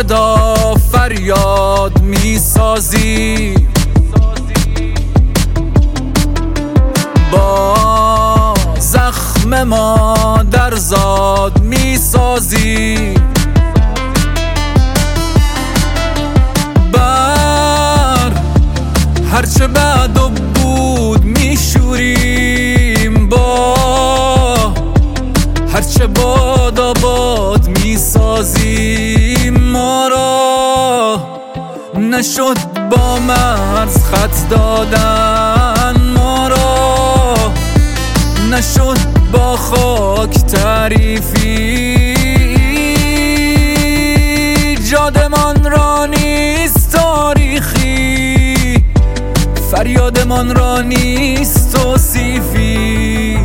صدا فریاد میسازی، با زخم مادرزاد میسازی، بر هرچه بعد و بود میشوریم، با هرچه باد آباد میسازیم. ما را نشد با مرز خط دادن، ما را نشد با خاک تعریفی، جادمان را نیست تاریخی، فریادمان را نیست توصیفی.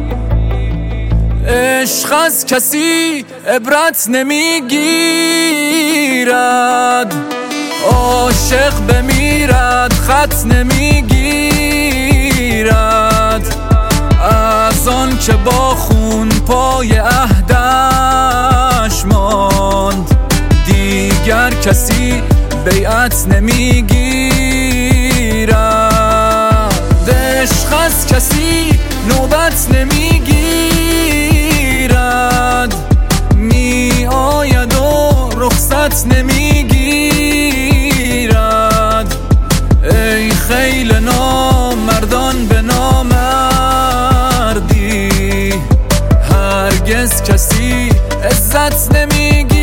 عشق از کسی عبرت نمیگیرد، عاشق بمیرد خط نمیگیرد، از آن که با خون پای عهدش ماند دیگر کسی بیعت نمیگیرد. عشق از کسی نوبت نمیگیرد، می آید و رخصت نمیگیرد. ای خیل نامردان به نامردی، هرگز کسی عزت نمیگیرد.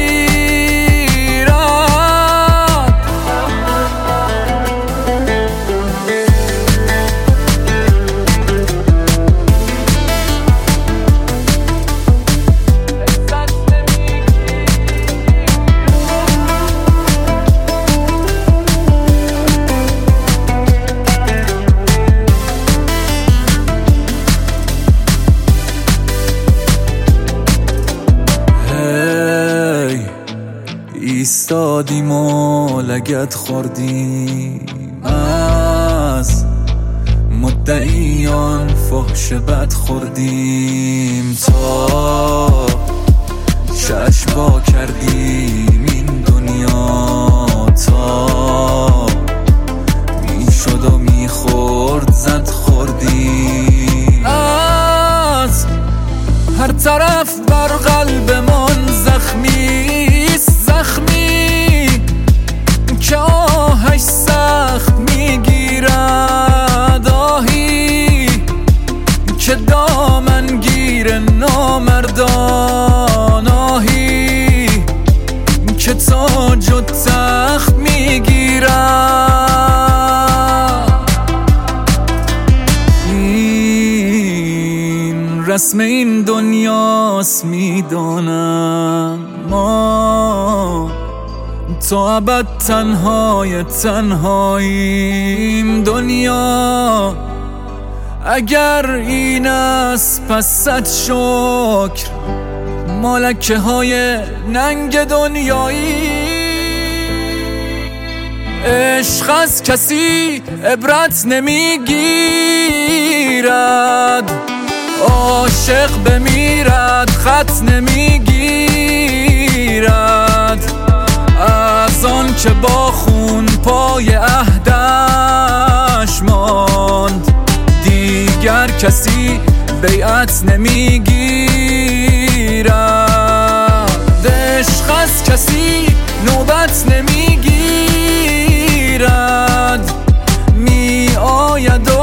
ایستادیم و لگد خوردیم، از مدعیان فحش بد خوردیم، تا چشم وا کردیم این دنیا، تا میشد و میخورد زد خوردیم. از هر طرف بر قلبمان زخمی که آهش سخت میگیرد، آهی که دامنگیر نامردان، آهی که تاج و تخت میگیرد. این رسم این دنیاست میدانم، ما تا ابد تنهاییم. دنیا اگر این است پس صد شکر، مالکه های ننگ دنیایی. عشق از کسی عبرت نمیگیرد، عاشق بمیرد خط نمیگیرد، از آن که با خون پای عهدش ماند دیگر کسی بیعت نمیگیرد. عشق از کسی نوبت نمیگیرد، می آید